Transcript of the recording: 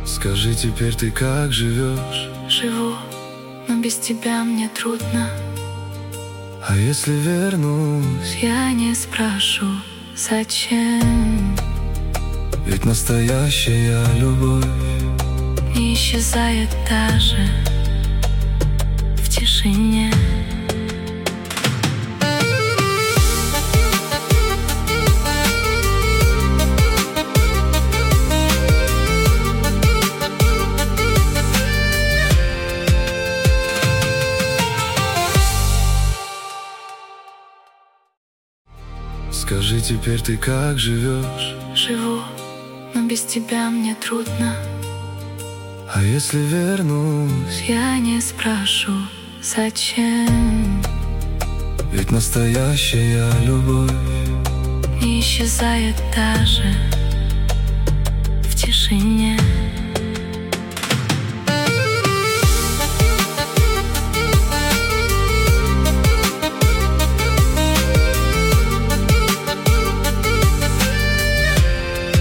Скажи теперь, ты как живешь? Живу, но без тебя мне трудно. А если вернусь? Я не спрошу, зачем. Ведь настоящая любовь Не исчезает даже в тишине. Скажи теперь, ты как живешь? Живу, но без тебя мне трудно. А если вернусь? Я не спрошу, зачем. Ведь настоящая любовь Не исчезает даже в тишине.